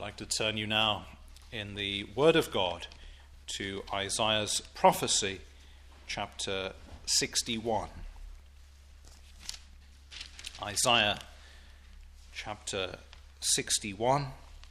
I'd like to turn you now in the Word of God to Isaiah's prophecy, chapter 61. Isaiah chapter 61.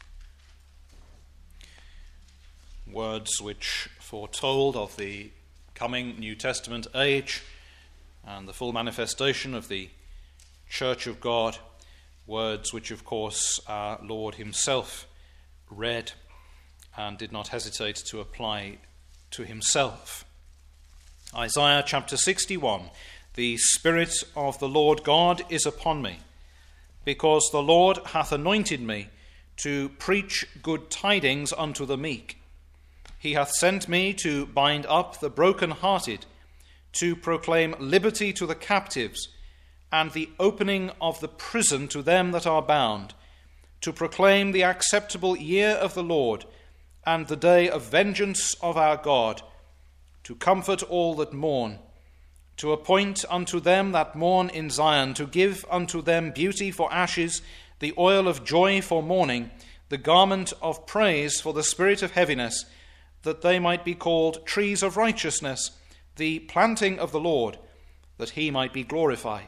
Words which foretold of the coming New Testament age and the full manifestation of the Church of God. Words which, of course, our Lord himself read and did not hesitate to apply to himself. Isaiah chapter 61. The Spirit of the Lord God is upon me, because the Lord hath anointed me to preach good tidings unto the meek. He hath sent me to bind up the brokenhearted, to proclaim liberty to the captives, and the opening of the prison to them that are bound, to proclaim the acceptable year of the Lord, and the day of vengeance of our God, to comfort all that mourn, to appoint unto them that mourn in Zion, to give unto them beauty for ashes, the oil of joy for mourning, the garment of praise for the spirit of heaviness, that they might be called trees of righteousness, the planting of the Lord, that he might be glorified.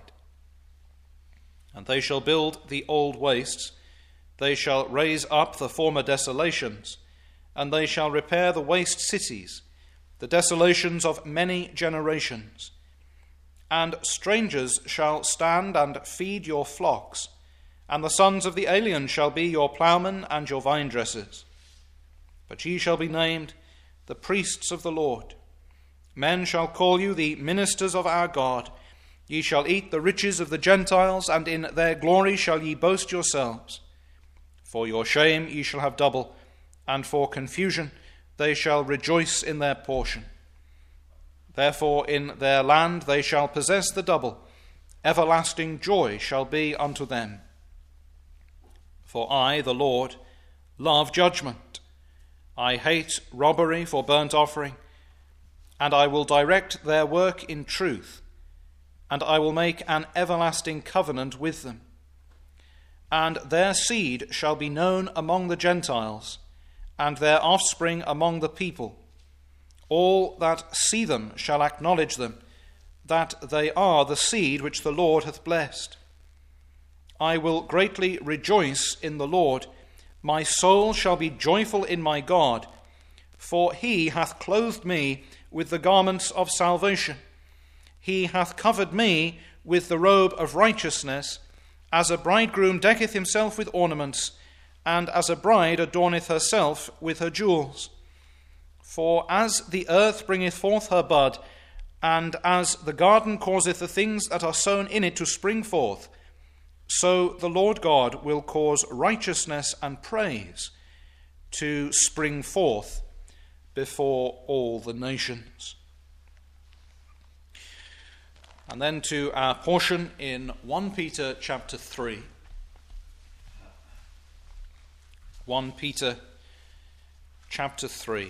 And they shall build the old wastes, they shall raise up the former desolations, and they shall repair the waste cities, the desolations of many generations. And strangers shall stand and feed your flocks, and the sons of the alien shall be your ploughmen and your vinedressers. But ye shall be named the priests of the Lord. Men shall call you the ministers of our God. Ye shall eat the riches of the Gentiles, and in their glory shall ye boast yourselves. For your shame ye shall have double, and for confusion they shall rejoice in their portion. Therefore in their land they shall possess the double. Everlasting joy shall be unto them. For I, the Lord, love judgment. I hate robbery for burnt offering, and I will direct their work in truth, and I will make an everlasting covenant with them. And their seed shall be known among the Gentiles, and their offspring among the people. All that see them shall acknowledge them, that they are the seed which the Lord hath blessed. I will greatly rejoice in the Lord. My soul shall be joyful in my God, for he hath clothed me with the garments of salvation. He hath covered me with the robe of righteousness, as a bridegroom decketh himself with ornaments, and as a bride adorneth herself with her jewels. For as the earth bringeth forth her bud, and as the garden causeth the things that are sown in it to spring forth, so the Lord God will cause righteousness and praise to spring forth before all the nations. And then to our portion in 1 Peter chapter 3. 1 Peter chapter 3.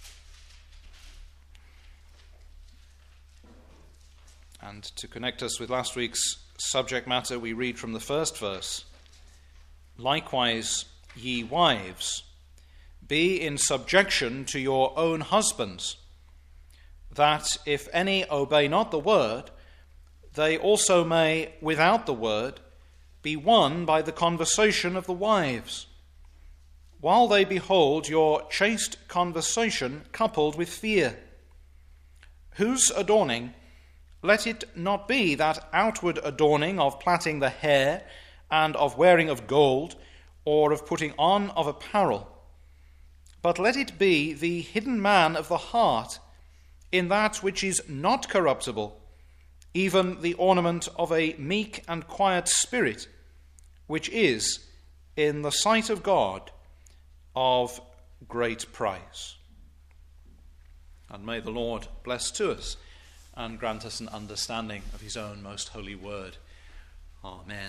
And to connect us with last week's subject matter, we read from the first verse. Likewise, ye wives, be in subjection to your own husbands, that if any obey not the word, they also may, without the word, be won by the conversation of the wives, while they behold your chaste conversation coupled with fear, whose adorning, let it not be that outward adorning of plaiting the hair, and of wearing of gold, or of putting on of apparel, but let it be the hidden man of the heart, in that which is not corruptible, even the ornament of a meek and quiet spirit, which is, in the sight of God, of great price. And may the Lord bless to us and grant us an understanding of his own most holy word. Amen.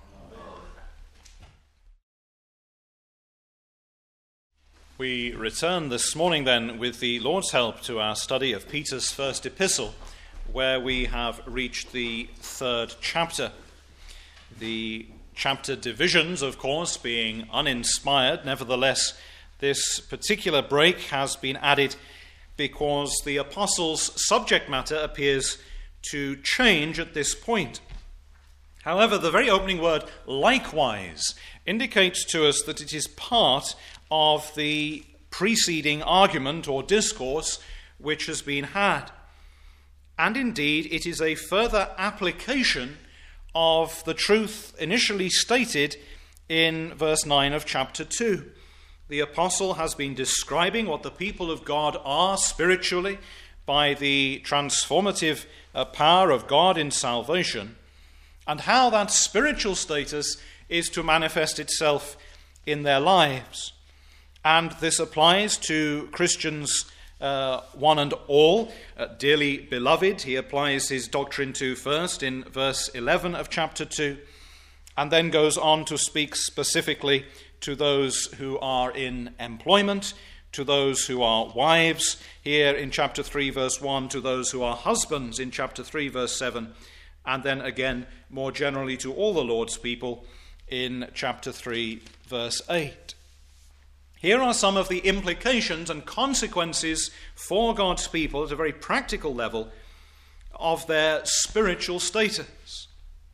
We return this morning then with the Lord's help to our study of Peter's first epistle, where we have reached the third chapter. The chapter divisions, of course, being uninspired, nevertheless, this particular break has been added because the apostle's subject matter appears to change at this point. However, the very opening word, likewise, indicates to us that it is part of the preceding argument or discourse which has been had. And indeed, it is a further application of the truth initially stated in verse 9 of chapter 2. The apostle has been describing what the people of God are spiritually by the transformative power of God in salvation, and how that spiritual status is to manifest itself in their lives. And this applies to Christians one and all, dearly beloved. He applies his doctrine to first in verse 11 of chapter 2, and then goes on to speak specifically to those who are in employment, to those who are wives, here in chapter 3, verse 1, to those who are husbands in chapter 3, verse 7, and then again more generally to all the Lord's people in chapter 3, verse 8. Here are some of the implications and consequences for God's people at a very practical level of their spiritual status.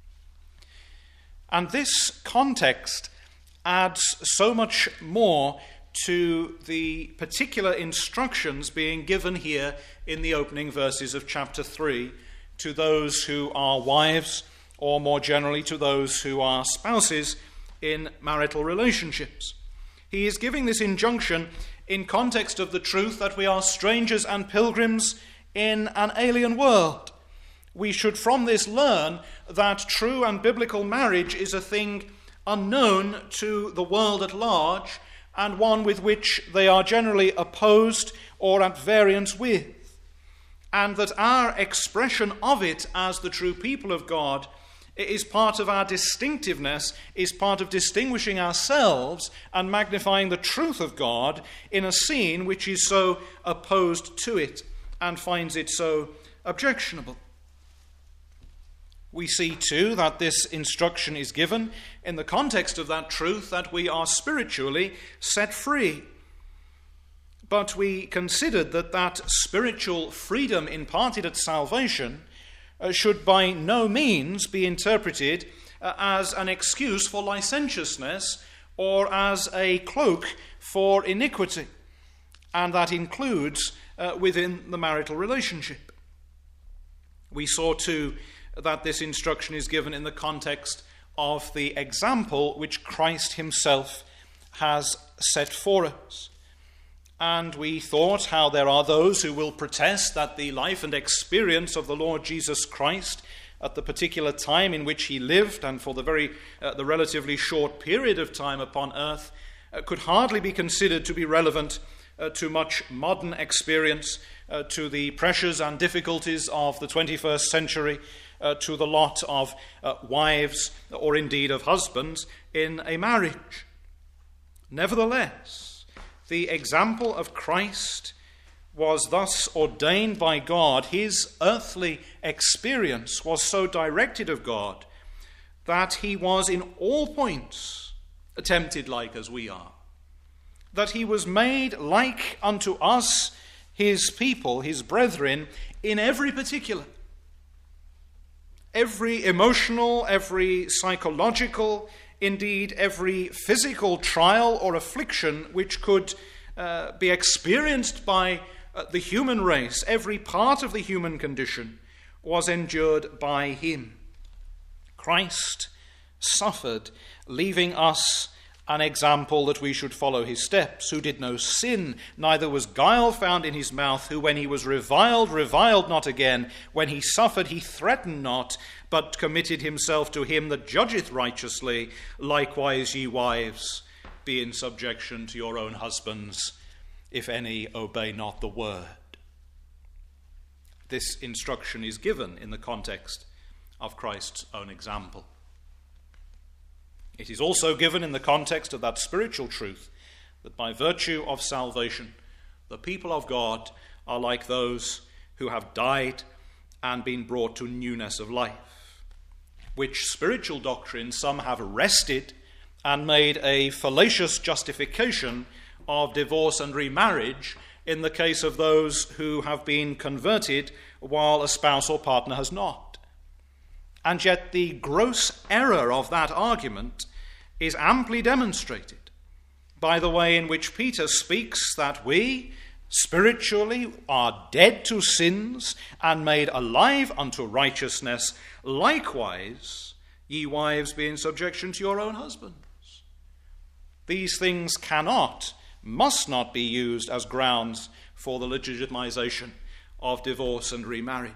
And this context adds so much more to the particular instructions being given here in the opening verses of chapter 3 to those who are wives, or more generally to those who are spouses in marital relationships. He is giving this injunction in context of the truth that we are strangers and pilgrims in an alien world. We should from this learn that true and biblical marriage is a thing unknown to the world at large, and one with which they are generally opposed or at variance with, and that our expression of it as the true people of God is part of our distinctiveness, is part of distinguishing ourselves and magnifying the truth of God in a scene which is so opposed to it and finds it so objectionable. We see too that this instruction is given in the context of that truth that we are spiritually set free. But we considered that spiritual freedom imparted at salvation should by no means be interpreted as an excuse for licentiousness or as a cloak for iniquity, and that includes within the marital relationship. We saw too that this instruction is given in the context of the example which Christ himself has set for us. And we thought how there are those who will protest that the life and experience of the Lord Jesus Christ at the particular time in which he lived and for the relatively short period of time upon earth could hardly be considered to be relevant to much modern experience, to the pressures and difficulties of the 21st century, to the lot of wives or indeed of husbands in a marriage. Nevertheless, the example of Christ was thus ordained by God. His earthly experience was so directed of God that he was in all points tempted like as we are, that he was made like unto us, his people, his brethren, in every particular. Every emotional, every psychological, indeed every physical trial or affliction which could be experienced by the human race, every part of the human condition, was endured by him. Christ suffered, leaving us an example that we should follow his steps, who did no sin, neither was guile found in his mouth, who when he was reviled not again, when he suffered he threatened not, but committed himself to him that judgeth righteously. Likewise, ye wives, be in subjection to your own husbands, if any obey not the word. This instruction is given in the context of Christ's own example. It is also given in the context of that spiritual truth that by virtue of salvation, the people of God are like those who have died and been brought to newness of life. which spiritual doctrine some have wrested and made a fallacious justification of divorce and remarriage in the case of those who have been converted while a spouse or partner has not. And yet the gross error of that argument is amply demonstrated by the way in which Peter speaks that we spiritually are dead to sins and made alive unto righteousness. Likewise, ye wives, be in subjection to your own husbands. These things must not be used as grounds for the legitimization of divorce and remarriage.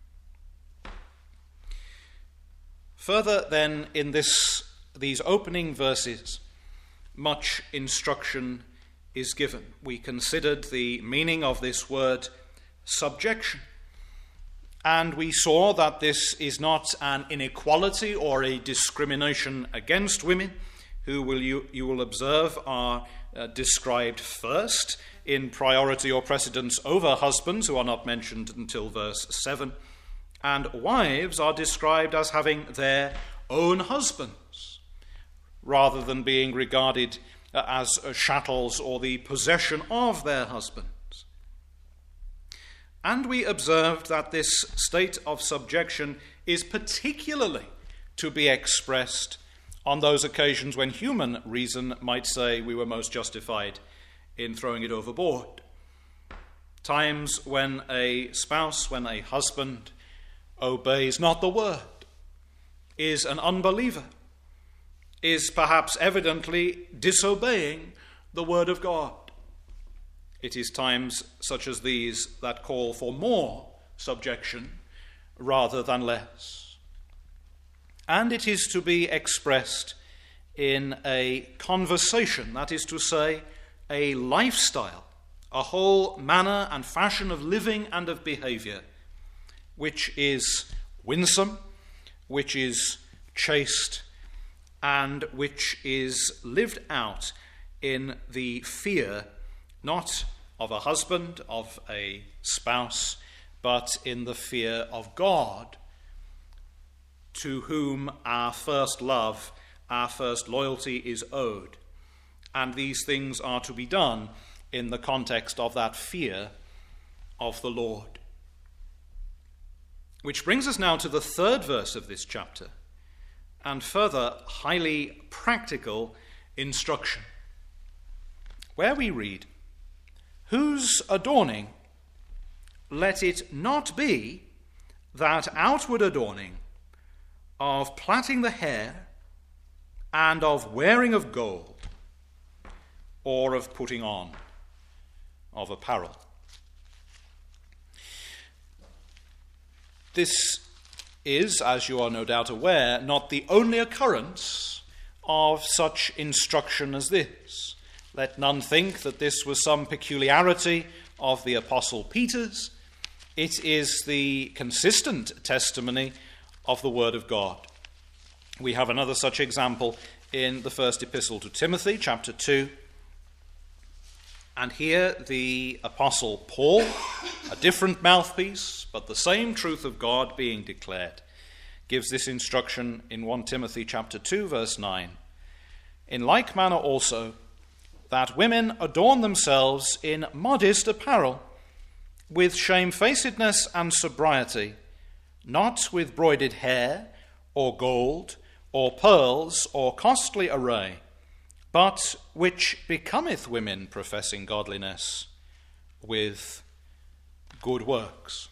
Further, then, in these opening verses, much instruction is given. We considered the meaning of this word subjection, and we saw that this is not an inequality or a discrimination against women, who you will observe are described first in priority or precedence over husbands, who are not mentioned until verse 7, and wives are described as having their own husbands, rather than being regarded as chattels or the possession of their husbands. And we observed that this state of subjection is particularly to be expressed on those occasions when human reason might say we were most justified in throwing it overboard. Times when a spouse, when a husband obeys not the word, is an unbeliever, is perhaps evidently disobeying the word of God. It is times such as these that call for more subjection rather than less. And it is to be expressed in a conversation, that is to say, a lifestyle, a whole manner and fashion of living and of behavior, which is winsome, which is chaste, and which is lived out in the fear not of a husband, of a spouse, but in the fear of God, to whom our first love, our first loyalty is owed. And these things are to be done in the context of that fear of the Lord. Which brings us now to the third verse of this chapter, and further highly practical instruction, where we read, "Whose adorning, let it not be that outward adorning of plaiting the hair and of wearing of gold, or of putting on of apparel." This is, as you are no doubt aware, not the only occurrence of such instruction as this. Let none think that this was some peculiarity of the Apostle Peter's. It is the consistent testimony of the Word of God. We have another such example in the first epistle to Timothy, chapter 2. And here the Apostle Paul, a different mouthpiece, but the same truth of God being declared, gives this instruction in 1 Timothy chapter 2, verse 9. "In like manner also, that women adorn themselves in modest apparel, with shamefacedness and sobriety, not with broided hair, or gold, or pearls, or costly array, but which becometh women professing godliness with good works."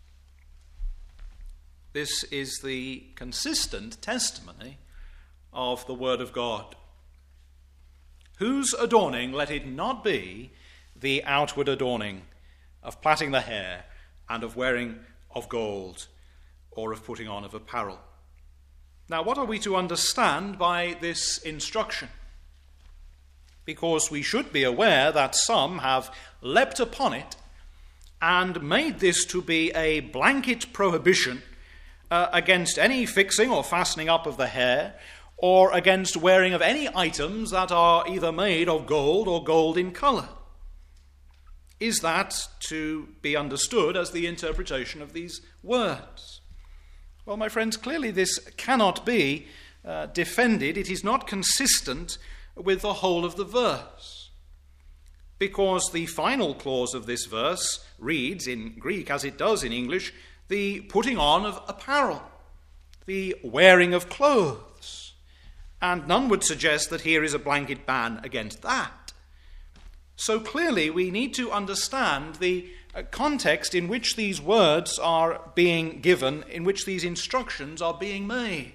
This is the consistent testimony of the Word of God. Whose adorning let it not be the outward adorning of plaiting the hair and of wearing of gold or of putting on of apparel. Now, what are we to understand by this instruction? Because we should be aware that some have leapt upon it and made this to be a blanket prohibition against any fixing or fastening up of the hair, or against wearing of any items that are either made of gold or gold in colour. Is that to be understood as the interpretation of these words? Well, my friends, clearly this cannot be defended. It is not consistent with the whole of the verse, because the final clause of this verse reads in Greek, as it does in English, the putting on of apparel, the wearing of clothes. And none would suggest that here is a blanket ban against that. So clearly we need to understand the context in which these words are being given, in which these instructions are being made.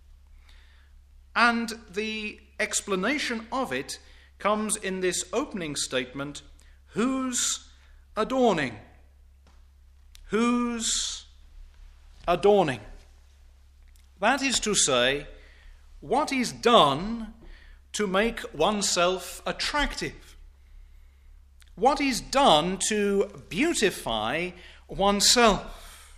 And the explanation of it comes in this opening statement, whose adorning? Whose adorning? That is to say, what is done to make oneself attractive? What is done to beautify oneself?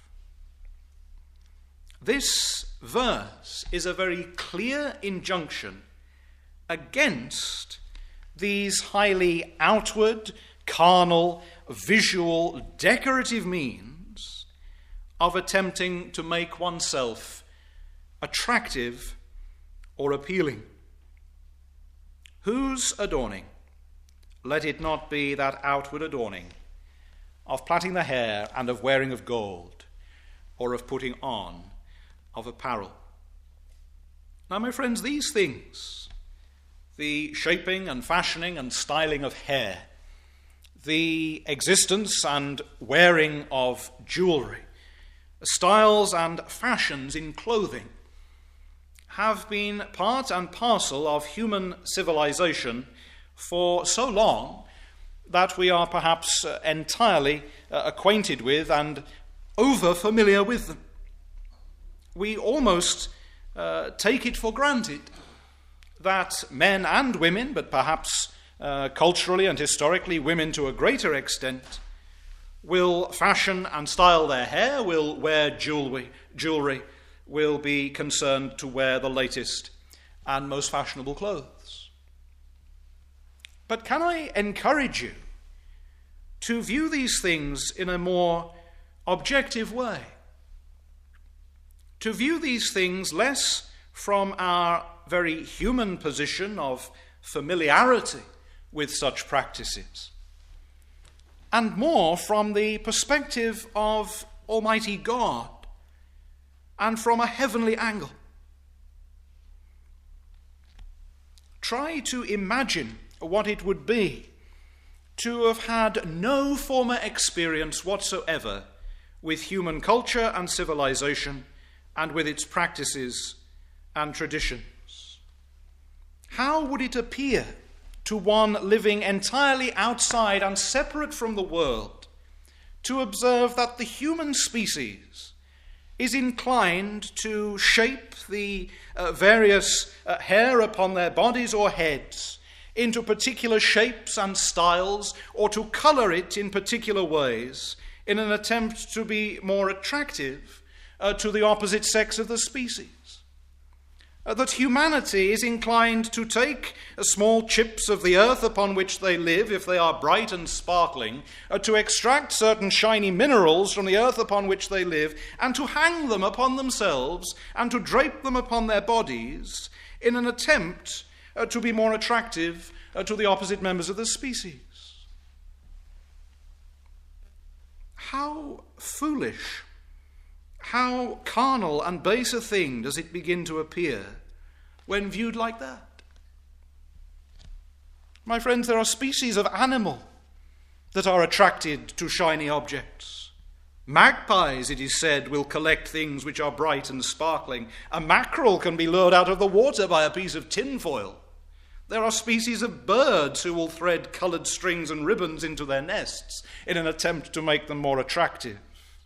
This verse is a very clear injunction against these highly outward, carnal, visual, decorative means of attempting to make oneself attractive or appealing. Whose adorning? Let it not be that outward adorning of plaiting the hair and of wearing of gold, or of putting on of apparel. Now, my friends, these things, the shaping and fashioning and styling of hair, the existence and wearing of jewelry, styles and fashions in clothing, have been part and parcel of human civilization for so long that we are perhaps entirely acquainted with and over-familiar with them. We almost take it for granted that men and women, but perhaps culturally and historically women to a greater extent, will fashion and style their hair, will wear jewelry, will be concerned to wear the latest and most fashionable clothes. But can I encourage you to view these things in a more objective way? To view these things less from our very human position of familiarity with such practices, and more from the perspective of Almighty God and from a heavenly angle. Try to imagine what it would be to have had no former experience whatsoever with human culture and civilization and with its practices and traditions. How would it appear to one living entirely outside and separate from the world to observe that the human species is inclined to shape the various hair upon their bodies or heads into particular shapes and styles, or to colour it in particular ways in an attempt to be more attractive to the opposite sex of the species? That humanity is inclined to take small chips of the earth upon which they live, if they are bright and sparkling, to extract certain shiny minerals from the earth upon which they live, and to hang them upon themselves and to drape them upon their bodies in an attempt to be more attractive to the opposite members of the species. How foolish, how carnal and base a thing does it begin to appear when viewed like that? My friends, there are species of animal that are attracted to shiny objects. Magpies, it is said, will collect things which are bright and sparkling. A mackerel can be lured out of the water by a piece of tinfoil. There are species of birds who will thread coloured strings and ribbons into their nests in an attempt to make them more attractive.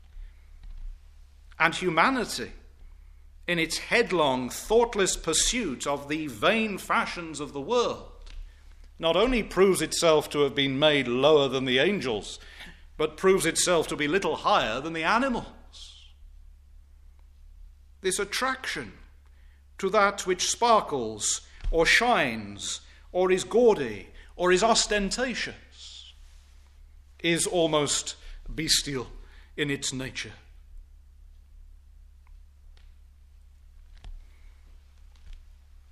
And humanity, in its headlong, thoughtless pursuit of the vain fashions of the world, not only proves itself to have been made lower than the angels, but proves itself to be little higher than the animals. This attraction to that which sparkles or shines or is gaudy or is ostentatious is almost bestial in its nature.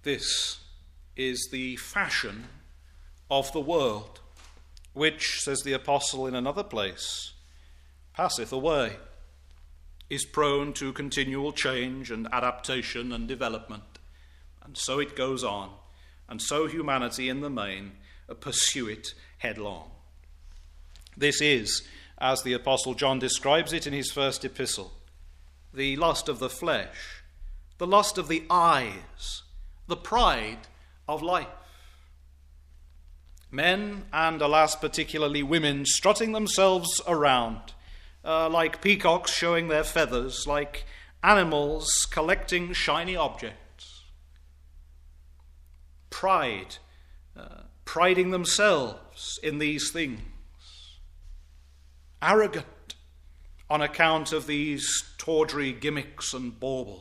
This is the fashion of the world, which, says the apostle in another place, passeth away, is prone to continual change and adaptation and development. And so it goes on, and so humanity in the main pursue it headlong. This is, as the apostle John describes it in his first epistle, the lust of the flesh, the lust of the eyes, the pride of life. Men, and alas particularly women, strutting themselves around like peacocks showing their feathers, like animals collecting shiny objects. Priding themselves in these things. Arrogant on account of these tawdry gimmicks and baubles.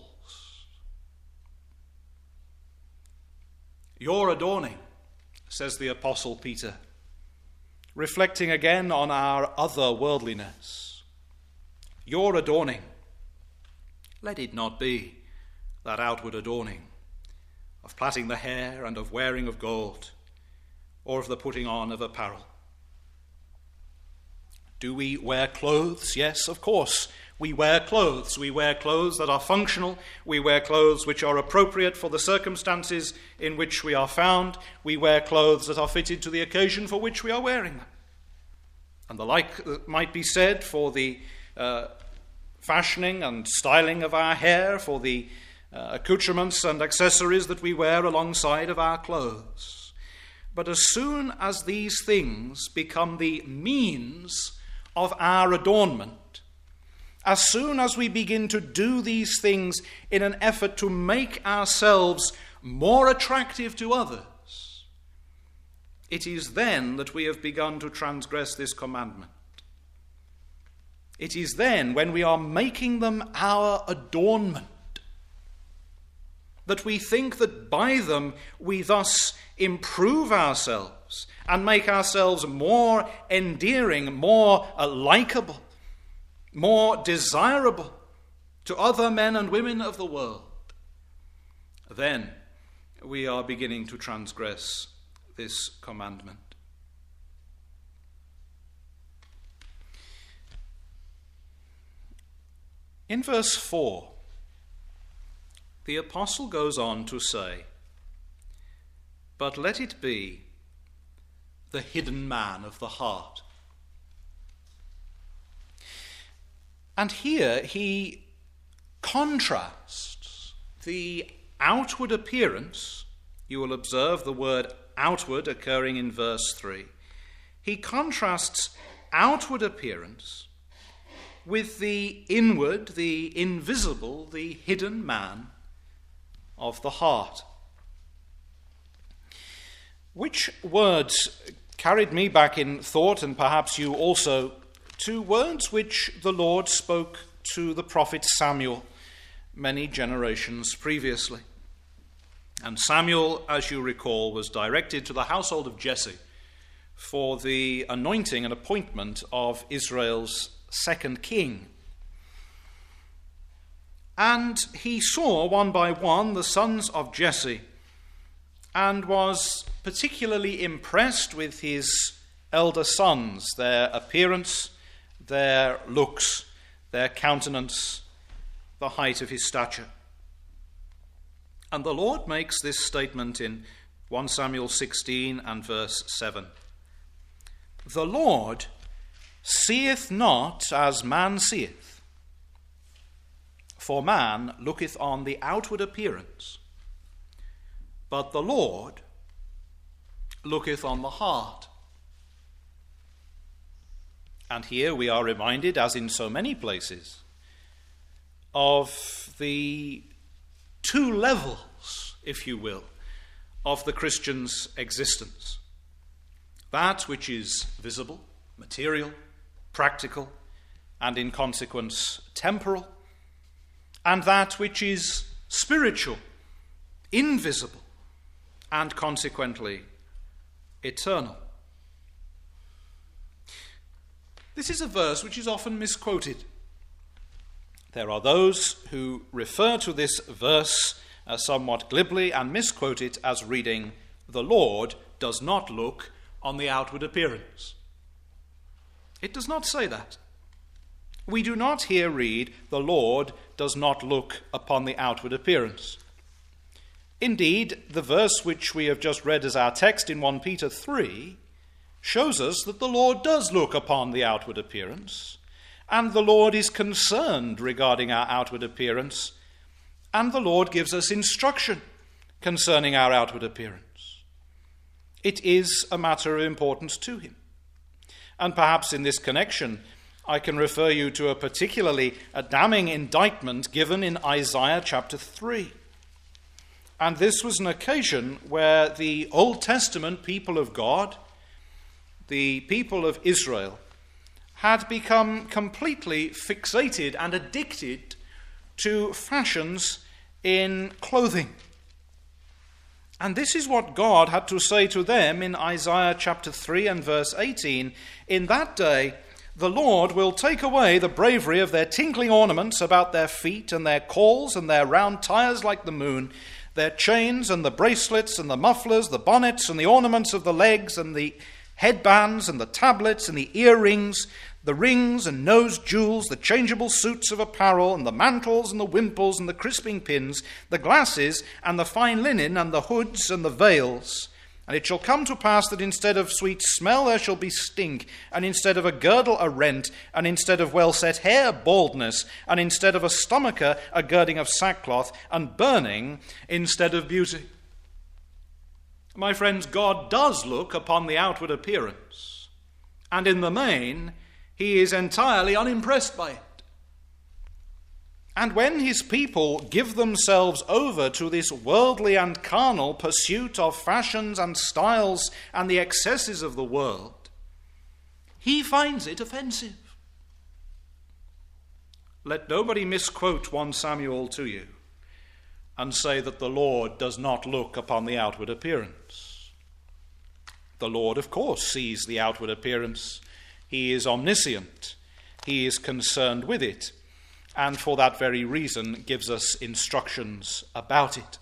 Your adorning, says the Apostle Peter, reflecting again on our other worldliness. Your adorning, let it not be that outward adorning of plaiting the hair and of wearing of gold, or of the putting on of apparel. Do we wear clothes? Yes, of course. We wear clothes. We wear clothes that are functional. We wear clothes which are appropriate for the circumstances in which we are found. We wear clothes that are fitted to the occasion for which we are wearing them. And the like might be said for the fashioning and styling of our hair, for the accoutrements and accessories that we wear alongside of our clothes. But as soon as these things become the means of our adornment, as soon as we begin to do these things in an effort to make ourselves more attractive to others, it is then that we have begun to transgress this commandment. It is then, when we are making them our adornment, that we think that by them we thus improve ourselves and make ourselves more endearing, more likable, more desirable to other men and women of the world. Then we are beginning to transgress this commandment. In verse 4, the apostle goes on to say, "But let it be the hidden man of the heart." And here he contrasts the outward appearance. You will observe the word outward occurring in verse 3. He contrasts outward appearance with the inward, the invisible, the hidden man of the heart. Which words carried me back in thought, and perhaps you also, to words which the Lord spoke to the prophet Samuel many generations previously. And Samuel, as you recall, was directed to the household of Jesse for the anointing and appointment of Israel's second king. And he saw one by one the sons of Jesse and was particularly impressed with his elder sons, their appearance, their looks, their countenance, the height of his stature. And the Lord makes this statement in 1 Samuel 16 and verse 7. "The Lord seeth not as man seeth, for man looketh on the outward appearance, but the Lord looketh on the heart." And here we are reminded, as in so many places, of the two levels, if you will, of the Christian's existence. That which is visible, material, practical, and in consequence temporal, and that which is spiritual, invisible, and consequently eternal. This is a verse which is often misquoted. There are those who refer to this verse somewhat glibly and misquote it as reading, "The Lord does not look on the outward appearance." It does not say that. We do not here read, "The Lord does not look upon the outward appearance." Indeed, the verse which we have just read as our text in 1 Peter 3 shows us that the Lord does look upon the outward appearance, and the Lord is concerned regarding our outward appearance, and the Lord gives us instruction concerning our outward appearance. It is a matter of importance to him. And perhaps in this connection, I can refer you to a particularly damning indictment given in Isaiah chapter 3. And this was an occasion where the Old Testament people of God, the people of Israel, had become completely fixated and addicted to fashions in clothing. And this is what God had to say to them in Isaiah chapter 3 and verse 18. "In that day the Lord will take away the bravery of their tinkling ornaments about their feet, and their cords and their round tires like the moon, their chains and the bracelets and the mufflers, the bonnets and the ornaments of the legs and the headbands and the tablets and the earrings, the rings and nose jewels, the changeable suits of apparel and the mantles and the wimples and the crisping pins, the glasses and the fine linen and the hoods and the veils. And it shall come to pass that instead of sweet smell there shall be stink, and instead of a girdle a rent, and instead of well-set hair baldness, and instead of a stomacher a girding of sackcloth, and burning instead of beauty." My friends, God does look upon the outward appearance, and in the main, he is entirely unimpressed by it. And when his people give themselves over to this worldly and carnal pursuit of fashions and styles and the excesses of the world, he finds it offensive. Let nobody misquote 1 Samuel to you and say that the Lord does not look upon the outward appearance. The Lord, of course, sees the outward appearance. He is omniscient. He is concerned with it, and for that very reason gives us instructions about it.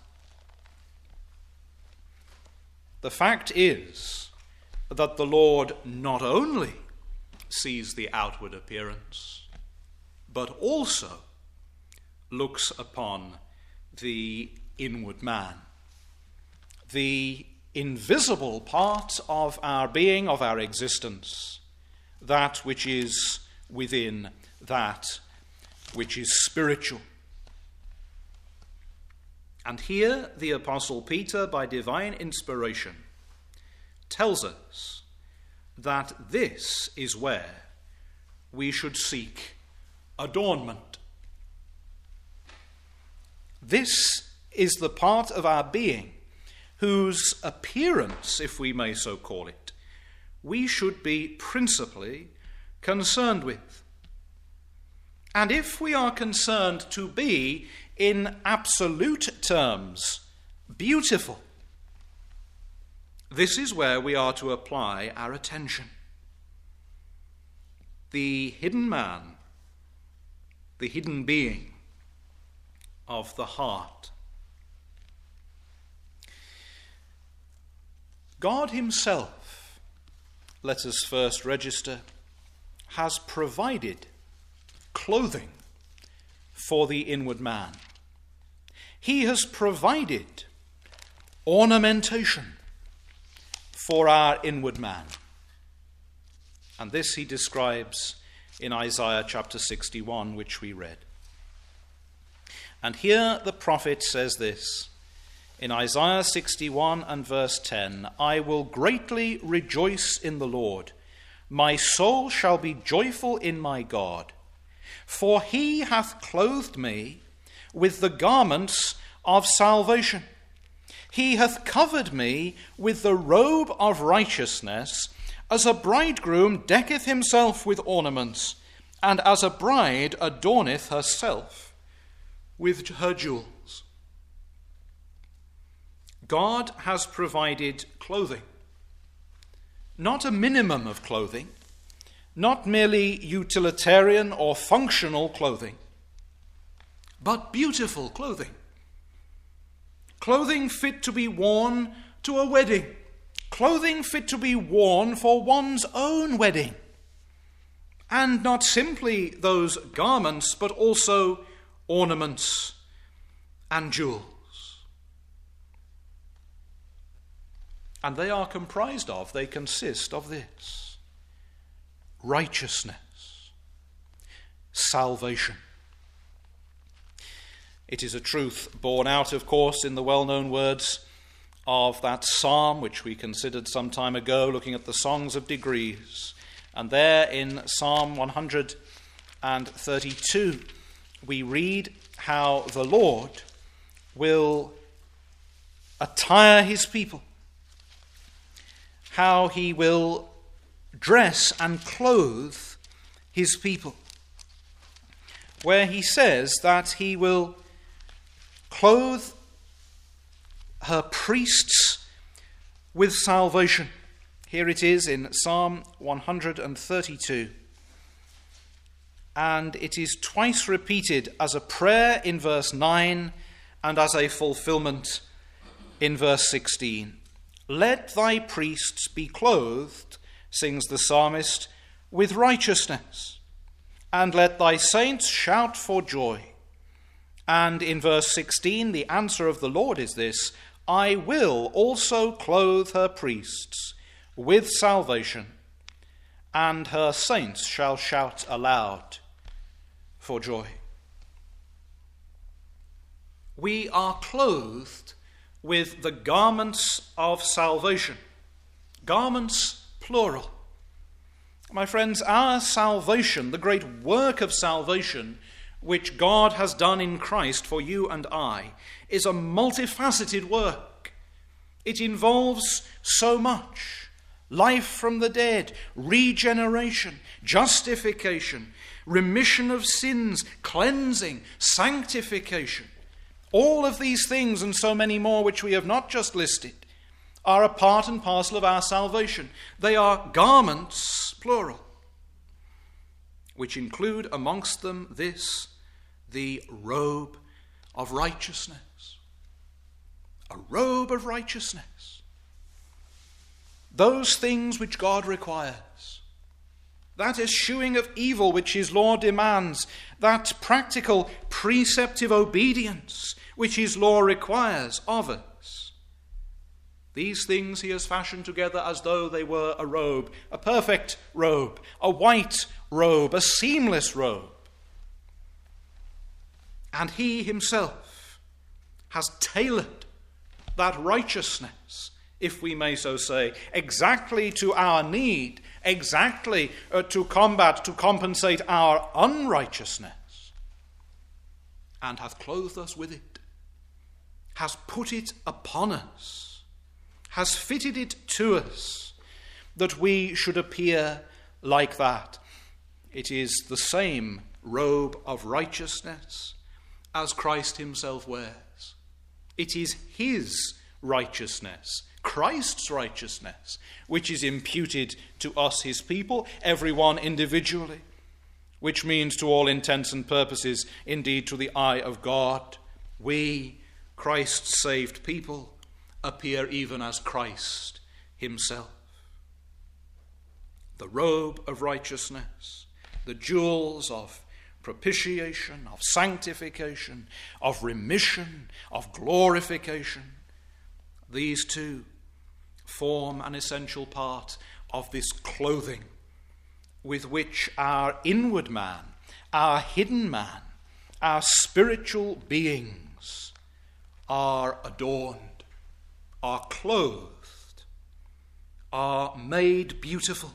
The fact is that the Lord not only sees the outward appearance, but also looks upon the inward man, the invisible part of our being, of our existence, that which is within, that which is spiritual. And here the Apostle Peter, by divine inspiration, tells us that this is where we should seek adornment. This is the part of our being whose appearance, if we may so call it, we should be principally concerned with. And if we are concerned to be, in absolute terms, beautiful, this is where we are to apply our attention. The hidden man, the hidden being of the heart. God himself, let us first register, has provided clothing for the inward man. He has provided ornamentation for our inward man. And this he describes in Isaiah chapter 61, which we read. And here the prophet says this, in Isaiah 61 and verse 10, "I will greatly rejoice in the Lord. My soul shall be joyful in my God. For he hath clothed me with the garments of salvation. He hath covered me with the robe of righteousness, as a bridegroom decketh himself with ornaments, and as a bride adorneth herself with her jewels." God has provided clothing, not a minimum of clothing, not merely utilitarian or functional clothing, but beautiful clothing. clothing fit to be worn to a wedding, clothing fit to be worn for one's own wedding. And not simply those garments, but also ornaments and jewels. And they are comprised of, they consist of this: righteousness, salvation. It is a truth borne out, of course, in the well-known words of that psalm which we considered some time ago, looking at the songs of degrees. And there in Psalm 132, we read how the Lord will attire his people, how he will dress and clothe his people, where he says that he will clothe her priests with salvation. Here it is in Psalm 132. And it is twice repeated as a prayer in verse 9 and as a fulfillment in verse 16. Let thy priests be clothed, sings the psalmist, with righteousness, and let thy saints shout for joy. And in verse 16, the answer of the Lord is this: I will also clothe her priests with salvation, and her saints shall shout aloud for joy. We are clothed with the garments of salvation. Garments, plural. My friends, our salvation, the great work of salvation, which God has done in Christ for you and I, is a multifaceted work. It involves so much: life from the dead, regeneration, justification, remission of sins, cleansing, sanctification. All of these things and so many more which we have not just listed are a part and parcel of our salvation. They are garments, plural, which include amongst them this: the robe of righteousness. A robe of righteousness. Those things which God requires. That eschewing of evil which his law demands. That practical, preceptive obedience which his law requires of us. These things he has fashioned together as though they were a robe, a perfect robe, a white robe, a seamless robe. And he himself has tailored that righteousness, if we may so say, exactly to our need, exactly to compensate our unrighteousness, and hath clothed us with it, has put it upon us, has fitted it to us, that we should appear like that. It is the same robe of righteousness as Christ himself wears. It is his righteousness, Christ's righteousness, which is imputed to us, his people, everyone individually, which means to all intents and purposes, indeed to the eye of God, we, Christ's saved people, appear even as Christ himself. The robe of righteousness, the jewels of propitiation, of sanctification, of remission, of glorification, these two form an essential part of this clothing with which our inward man, our hidden man, our spiritual beings are adorned, are clothed, are made beautiful.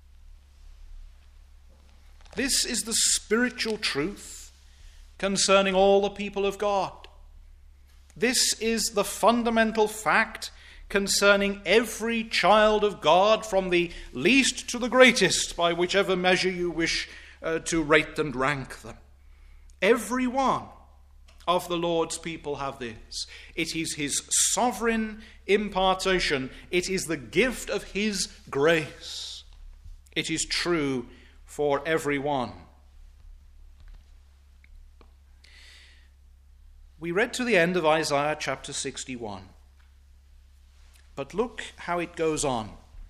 This is the spiritual truth concerning all the people of God. This is the fundamental fact concerning every child of God, from the least to the greatest, by whichever measure you wish to rate and rank them. Every one of the Lord's people have this. It is his sovereign impartation. It is the gift of his grace. It is true for every one. We read to the end of Isaiah chapter 61. But look how it goes on.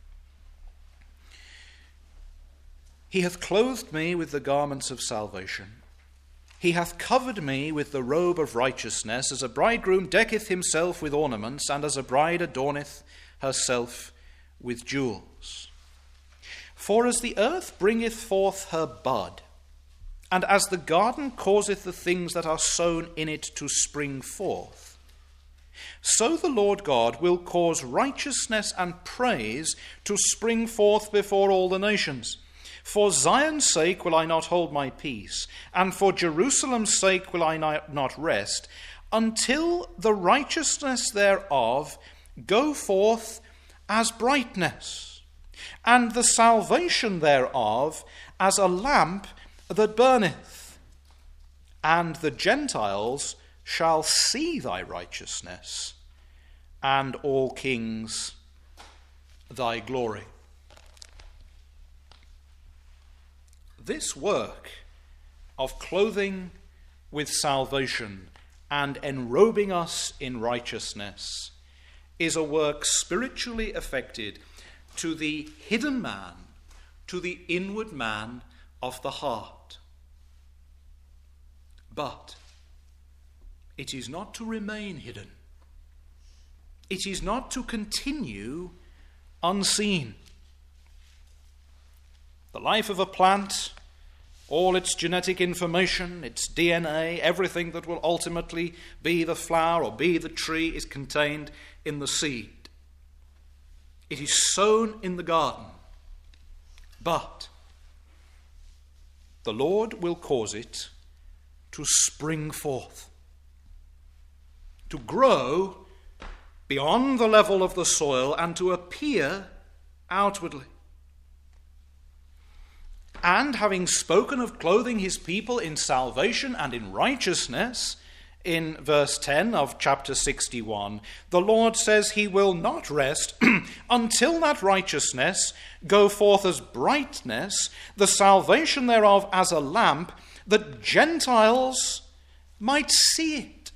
He hath clothed me with the garments of salvation. He hath covered me with the robe of righteousness, as a bridegroom decketh himself with ornaments, and as a bride adorneth herself with jewels. For as the earth bringeth forth her bud, and as the garden causeth the things that are sown in it to spring forth, so the Lord God will cause righteousness and praise to spring forth before all the nations. For Zion's sake will I not hold my peace, and for Jerusalem's sake will I not rest, until the righteousness thereof go forth as brightness, and the salvation thereof as a lamp that burneth. And the Gentiles shall see thy righteousness, and all kings thy glory. This work of clothing with salvation and enrobing us in righteousness is a work spiritually affected to the hidden man, to the inward man of the heart. But it is not to remain hidden. It is not to continue unseen. The life of a plant, all its genetic information, its DNA, everything that will ultimately be the flower or be the tree is contained in the seed. It is sown in the garden, but the Lord will cause it to spring forth, to grow beyond the level of the soil and to appear outwardly. And having spoken of clothing his people in salvation and in righteousness, in verse 10 of chapter 61, the Lord says he will not rest until that righteousness go forth as brightness, the salvation thereof as a lamp, that Gentiles might see it.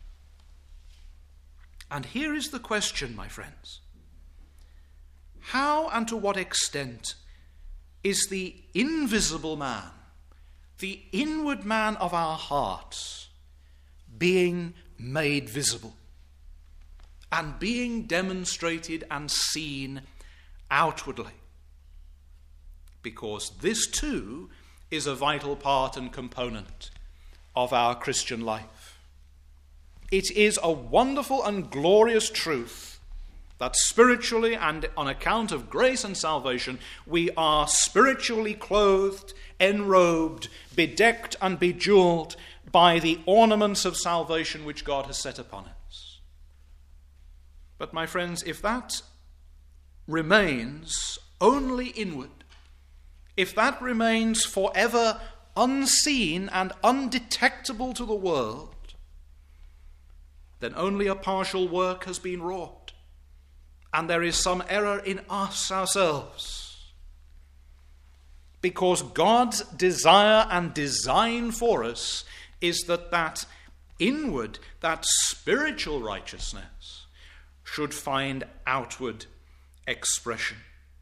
And here is the question, my friends. How and to what extent is the invisible man, the inward man of our hearts, being made visible and being demonstrated and seen outwardly? Because this too is a vital part and component of our Christian life. It is a wonderful and glorious truth that spiritually and on account of grace and salvation, we are spiritually clothed, enrobed, bedecked and bejeweled by the ornaments of salvation which God has set upon us. But my friends, if that remains only inward, if that remains forever unseen and undetectable to the world, then only a partial work has been wrought. And there is some error in us ourselves. Because God's desire and design for us is that inward, that spiritual righteousness should find outward expression.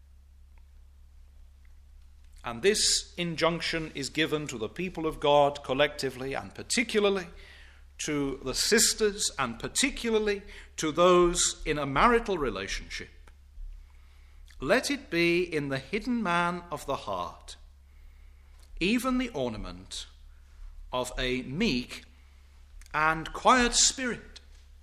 And this injunction is given to the people of God collectively and particularly to the sisters and particularly to those in a marital relationship. Let it be in the hidden man of the heart, even the ornament of a meek and quiet spirit.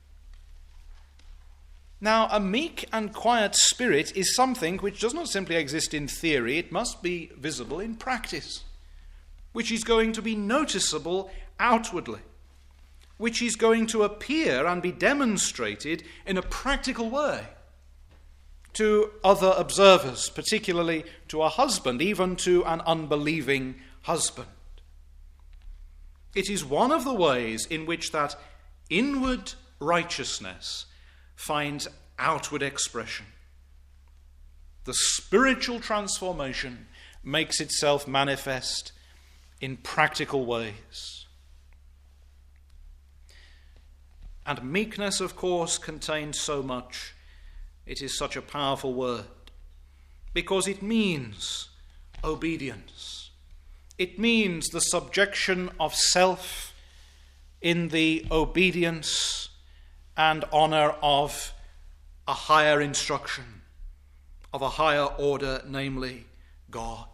Now, a meek and quiet spirit is something which does not simply exist in theory, it must be visible in practice, which is going to be noticeable outwardly, which is going to appear and be demonstrated in a practical way to other observers, particularly to a husband, even to an unbelieving husband. It is one of the ways in which that inward righteousness finds outward expression. The spiritual transformation makes itself manifest in practical ways. And meekness, of course, contains so much. It is such a powerful word because it means obedience. It means the subjection of self in the obedience and honor of a higher instruction, of a higher order, namely God.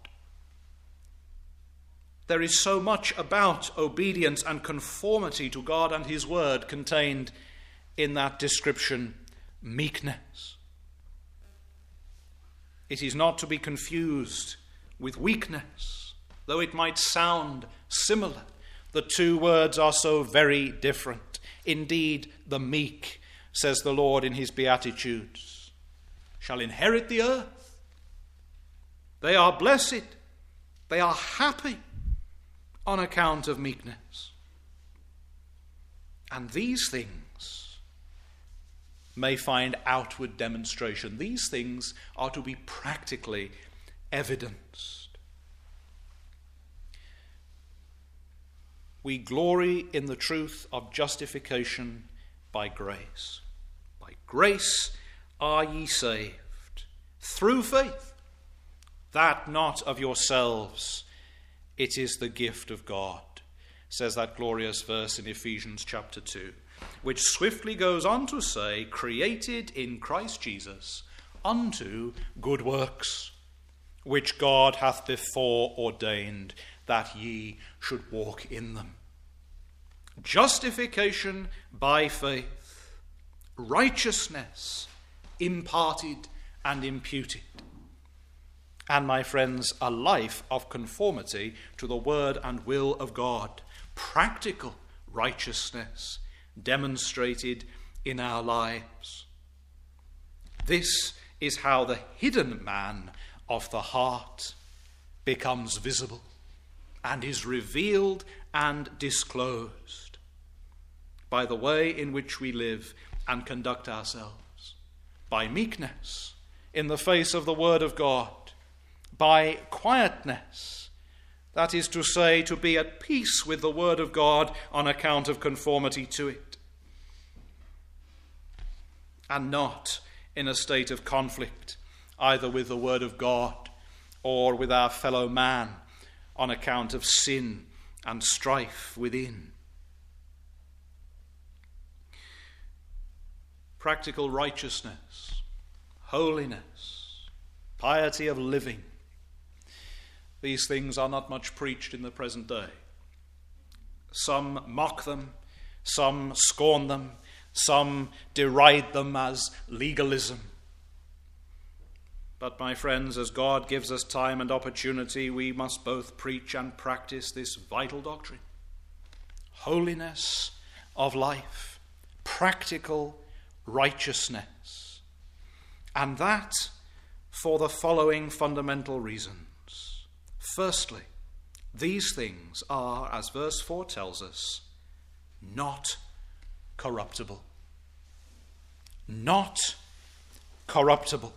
There is so much about obedience and conformity to God and his word contained in that description, meekness. It is not to be confused with weakness, though it might sound similar. The two words are so very different. Indeed, the meek, says the Lord in his Beatitudes, shall inherit the earth. They are blessed. They are happy on account of meekness. And these things may find outward demonstration. These things are to be practically evidenced. We glory in the truth of justification by grace. By grace are ye saved, through faith, that not of yourselves, it is the gift of God, says that glorious verse in Ephesians chapter 2, which swiftly goes on to say, created in Christ Jesus unto good works, which God hath before ordained that ye should walk in them. Justification by faith, righteousness imparted and imputed. And, my friends, a life of conformity to the word and will of God, practical righteousness demonstrated in our lives. This is how the hidden man of the heart becomes visible and is revealed and disclosed by the way in which we live and conduct ourselves, by meekness in the face of the word of God, by quietness, that is to say, to be at peace with the word of God on account of conformity to it, and not in a state of conflict either with the word of God or with our fellow man on account of sin and strife within. Practical righteousness, holiness, piety of living. These things are not much preached in the present day. Some mock them, some scorn them, some deride them as legalism. But, my friends, as God gives us time and opportunity, we must both preach and practice this vital doctrine. Holiness of life, practical righteousness. And that for the following fundamental reasons. Firstly, these things are, as verse 4 tells us, not corruptible. Not corruptible.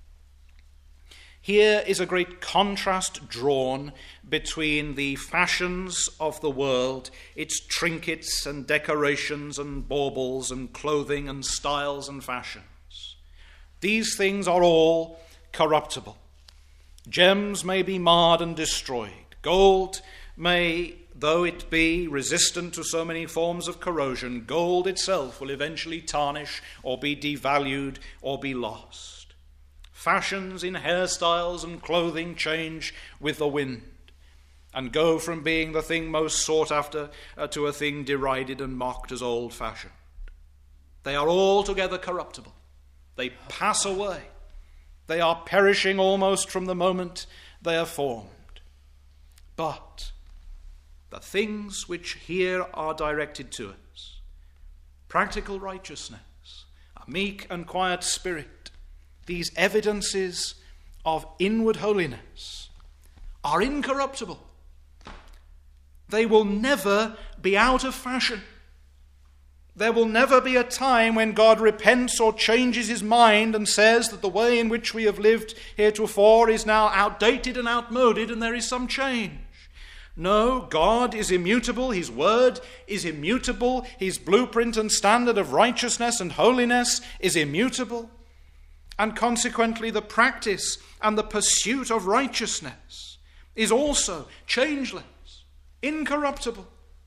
Here is a great contrast drawn between the fashions of the world, its trinkets and decorations and baubles and clothing and styles and fashions. These things are all corruptible. Gems may be marred and destroyed. Gold may, though it be resistant to so many forms of corrosion, gold itself will eventually tarnish or be devalued or be lost. Fashions in hairstyles and clothing change with the wind and go from being the thing most sought after to a thing derided and mocked as old-fashioned. They are altogether corruptible. They pass away. They are perishing almost from the moment they are formed. But the things which here are directed to us, practical righteousness, a meek and quiet spirit, these evidences of inward holiness are incorruptible. They will never be out of fashion. There will never be a time when God repents or changes his mind and says that the way in which we have lived heretofore is now outdated and outmoded and there is some change. No, God is immutable. His word is immutable. His blueprint and standard of righteousness and holiness is immutable. And consequently, the practice and the pursuit of righteousness is also changeless, incorruptible.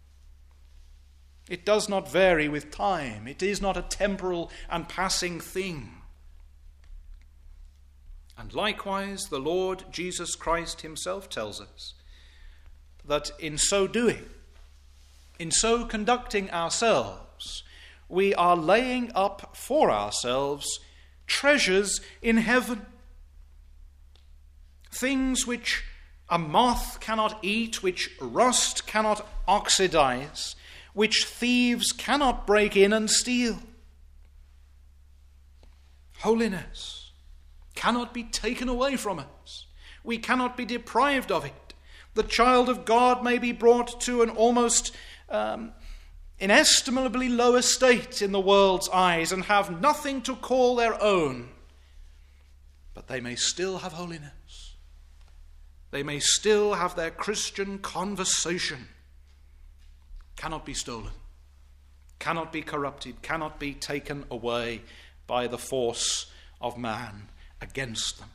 It does not vary with time. It is not a temporal and passing thing. And likewise, the Lord Jesus Christ himself tells us that in so doing, in so conducting ourselves, we are laying up for ourselves treasures in heaven. Things which a moth cannot eat, which rust cannot oxidize, which thieves cannot break in and steal. Holiness cannot be taken away from us. We cannot be deprived of it. The child of God may be brought to an almost inestimably low estate in the world's eyes and have nothing to call their own, but they may still have holiness. They may still have their Christian conversation. Cannot be stolen, cannot be corrupted, cannot be taken away by the force of man against them.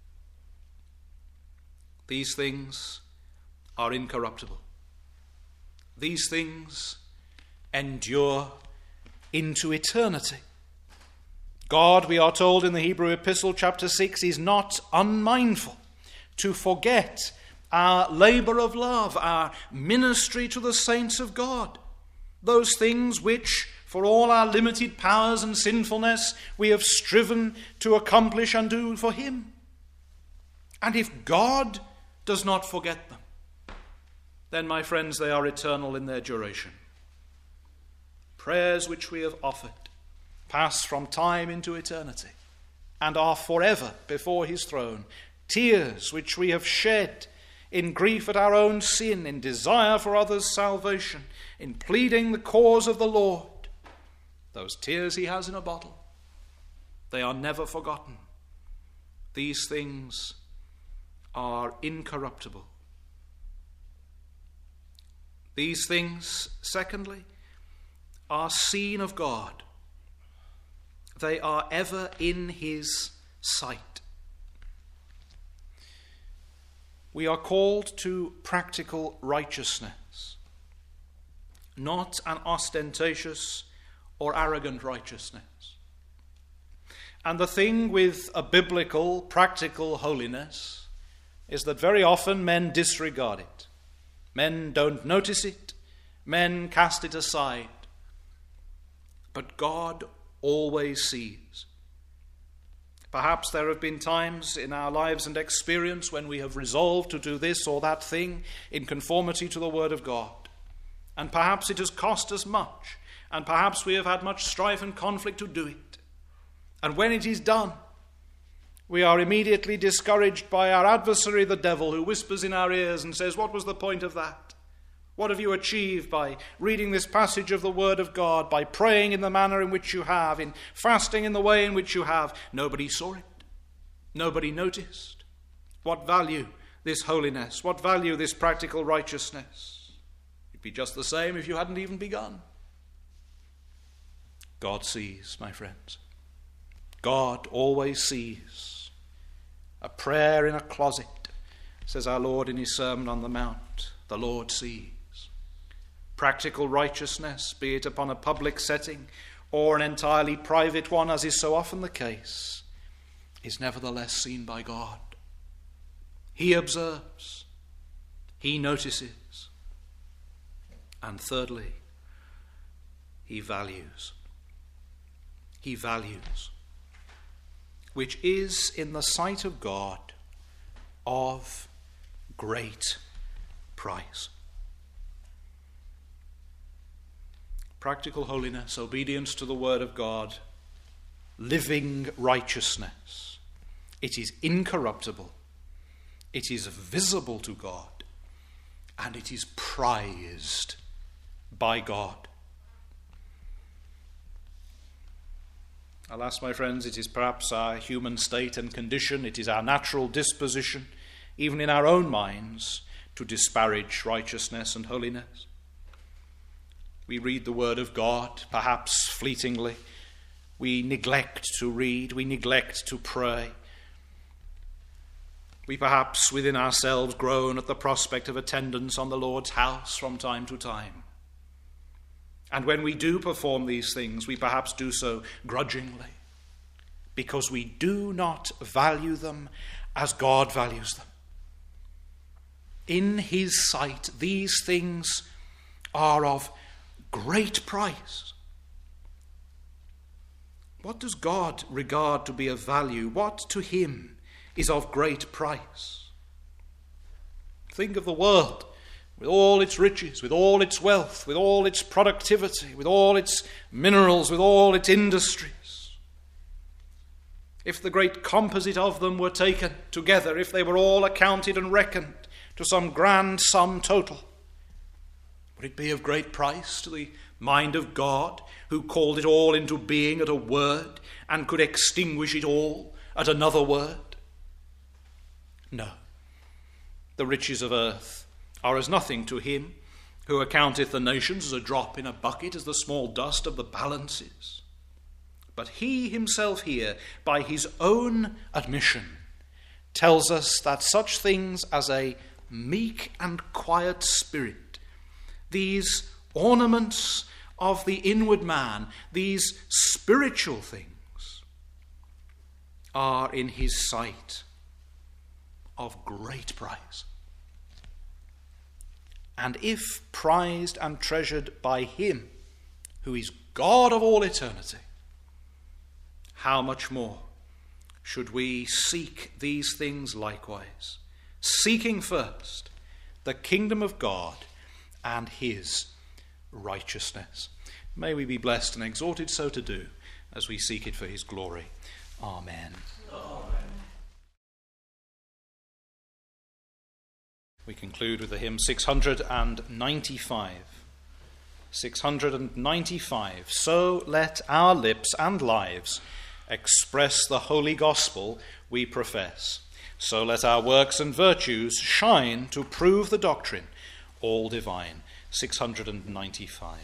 These things are incorruptible. These things endure into eternity. God, we are told in the Hebrew Epistle, chapter 6, is not unmindful to forget our labor of love, our ministry to the saints of God, those things which, for all our limited powers and sinfulness, we have striven to accomplish and do for him. And if God does not forget them, then, my friends, they are eternal in their duration. Prayers which we have offered pass from time into eternity and are forever before his throne. Tears which we have shed in grief at our own sin, in desire for others' salvation, in pleading the cause of the Lord, those tears he has in a bottle, they are never forgotten. These things are incorruptible. These things, secondly, are seen of God. They are ever in his sight. We are called to practical righteousness, not an ostentatious or arrogant righteousness. And the thing with a biblical, practical holiness is that very often men disregard it. Men don't notice it. Men cast it aside. But God always sees. Perhaps there have been times in our lives and experience when we have resolved to do this or that thing in conformity to the Word of God. And perhaps it has cost us much. And perhaps we have had much strife and conflict to do it. And when it is done, we are immediately discouraged by our adversary, the devil, who whispers in our ears and says, "What was the point of that? What have you achieved by reading this passage of the Word of God, by praying in the manner in which you have, in fasting in the way in which you have?" Nobody saw it. Nobody noticed. What value this holiness? What value this practical righteousness? It'd be just the same if you hadn't even begun. God sees, my friends. God always sees. A prayer in a closet, says our Lord in his Sermon on the Mount. The Lord sees. Practical righteousness, be it upon a public setting or an entirely private one, as is so often the case, is nevertheless seen by God. He observes. He notices. And thirdly, he values. He values, which is in the sight of God of great price. Practical holiness, obedience to the Word of God, living righteousness. It is incorruptible. It is visible to God. And it is prized by God. Alas, my friends, it is perhaps our human state and condition, it is our natural disposition, even in our own minds, to disparage righteousness and holiness. We read the word of God, perhaps fleetingly. We neglect to read. We neglect to pray. We perhaps within ourselves groan at the prospect of attendance on the Lord's house from time to time. And when we do perform these things, we perhaps do so grudgingly, because we do not value them as God values them. In his sight, these things are of great price. What does God regard to be of value? What to him is of great price? Think of the world, with all its riches, with all its wealth, with all its productivity, with all its minerals, with all its industries. If the great composite of them were taken together, if they were all accounted and reckoned to some grand sum total, would it be of great price to the mind of God, who called it all into being at a word and could extinguish it all at another word? No. The riches of earth are as nothing to him who accounteth the nations as a drop in a bucket, as the small dust of the balances. But he himself here, by his own admission, tells us that such things as a meek and quiet spirit, these ornaments of the inward man, these spiritual things, are in his sight of great price. And if prized and treasured by him, who is God of all eternity, how much more should we seek these things likewise, seeking first the kingdom of God and his righteousness. May we be blessed and exhorted so to do as we seek it for his glory. Amen. Amen. We conclude with the hymn 695. 695. So let our lips and lives express the holy gospel we profess. So let our works and virtues shine to prove the doctrine all divine. 695.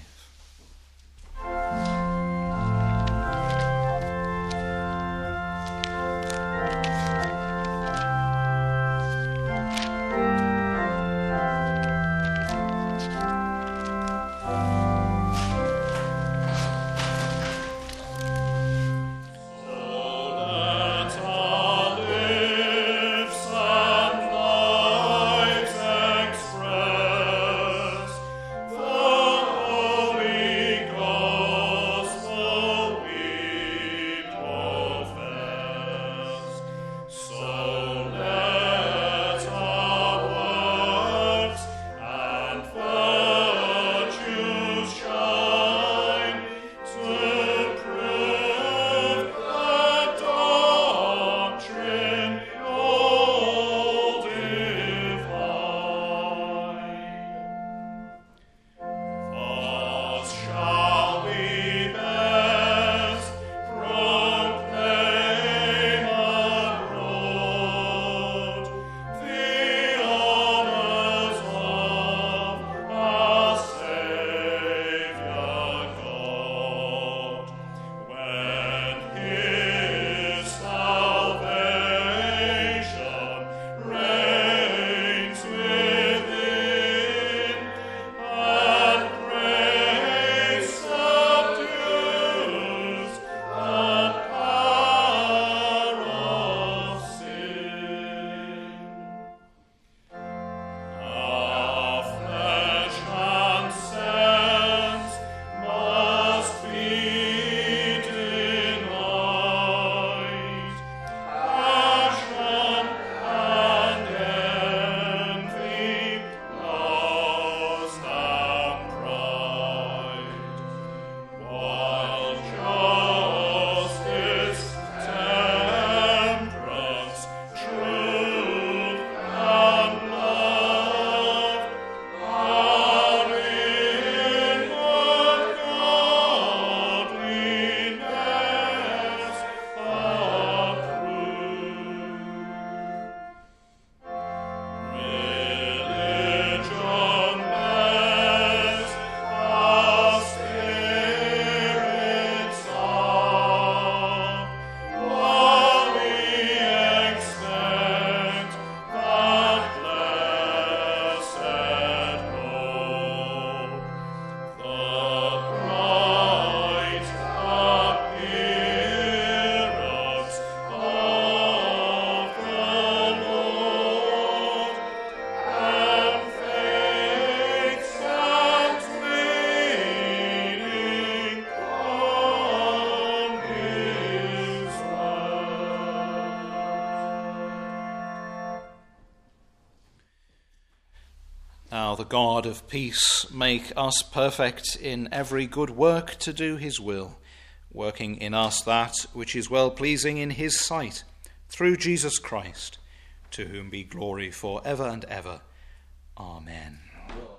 the God of peace make us perfect in every good work to do his will, working in us that which is well-pleasing in his sight, through Jesus Christ, to whom be glory for ever and ever. Amen.